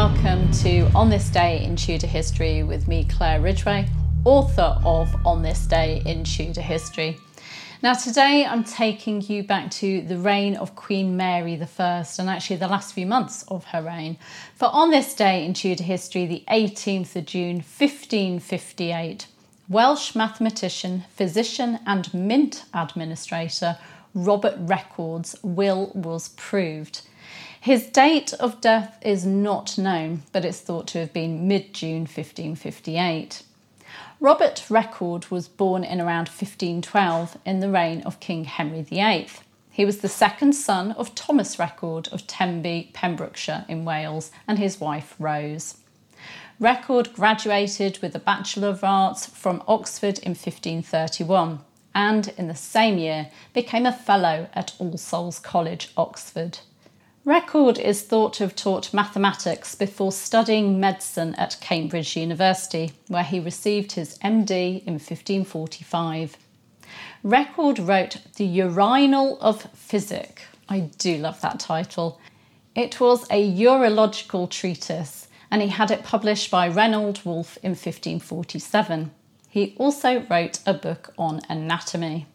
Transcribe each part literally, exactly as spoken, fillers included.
welcome to On This Day in Tudor History with me, Claire Ridgway, author of On This Day in Tudor History. Now today I'm taking you back to the reign of Queen Mary the First, and actually the last few months of her reign. For on this day in Tudor history, the eighteenth of June fifteen fifty-eight, Welsh mathematician, physician and mint administrator Robert Record's will was proved. His date of death is not known, but it's thought to have been mid-June fifteen fifty-eight. Robert Record was born in around fifteen twelve in the reign of King Henry the Eighth. He was the second son of Thomas Record of Tenby, Pembrokeshire in Wales, and his wife Rose. Record graduated with a Bachelor of Arts from Oxford in fifteen thirty-one and in the same year became a Fellow at All Souls College, Oxford. Record is thought to have taught mathematics before studying medicine at Cambridge University, where he received his M D in fifteen forty-five. Record wrote The Urinal of Physic. I do love that title. It was a urological treatise, and he had it published by Reinhold Wolff in fifteen forty-seven. He also wrote a book on anatomy.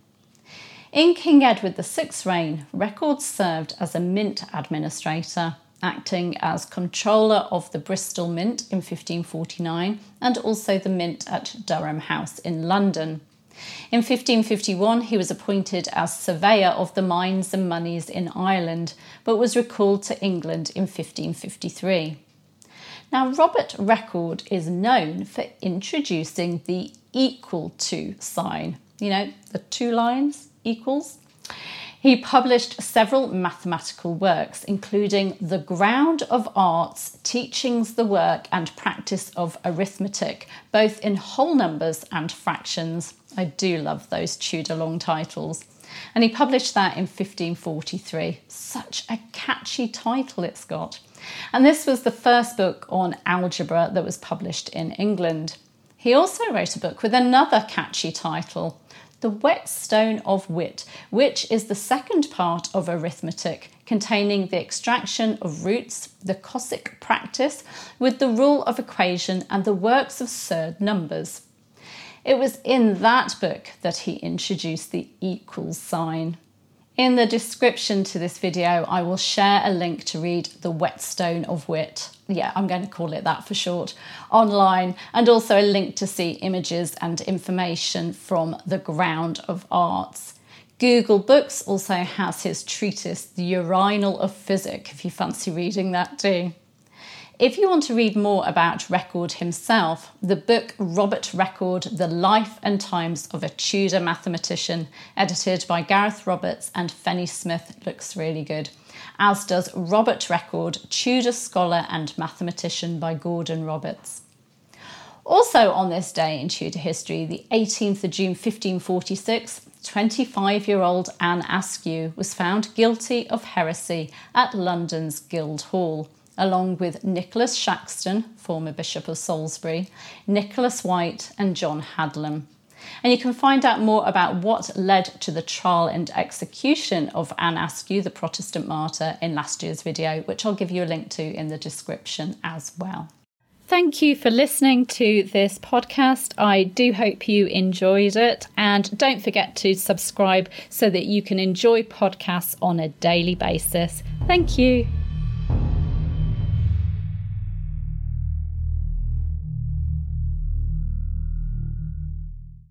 In King Edward the Sixth's reign, Record served as a mint administrator, acting as controller of the Bristol Mint in fifteen forty-nine and also the mint at Durham House in London. In fifteen fifty-one, he was appointed as surveyor of the mines and moneys in Ireland, but was recalled to England in fifteen fifty-three. Now, Robert Record is known for introducing the equal to sign. You know, the two lines, equals. He published several mathematical works, including The Ground of Arts, Teachings, the Work and Practice of Arithmetic, both in whole numbers and fractions. I do love those Tudor long titles. And he published that in fifteen forty-three. Such a catchy title it's got. And this was the first book on algebra that was published in England. He also wrote a book with another catchy title, The Whetstone of Wit, which is the second part of arithmetic, containing the extraction of roots, the Cossack practice, with the rule of equation and the works of surd numbers. It was in that book that he introduced the equals sign. In the description to this video, I will share a link to read The Whetstone of Wit. Yeah, I'm going to call it that for short, online, and also a link to see images and information from The Ground of Arts. Google Books also has his treatise, The Urinal of Physic, if you fancy reading that too. If you want to read more about Record himself, the book Robert Record, The Life and Times of a Tudor Mathematician, edited by Gareth Roberts and Fenny Smith, looks really good, as does Robert Record, Tudor Scholar and Mathematician by Gordon Roberts. Also on this day in Tudor history, the eighteenth of June fifteen forty-six, twenty-five-year-old Anne Askew was found guilty of heresy at London's Guildhall, along with Nicholas Shaxton, former Bishop of Salisbury, Nicholas White and John Hadlam. And you can find out more about what led to the trial and execution of Anne Askew, the Protestant martyr, in last year's video, which I'll give you a link to in the description as well. Thank you for listening to this podcast. I do hope you enjoyed it, and don't forget to subscribe so that you can enjoy podcasts on a daily basis. Thank you.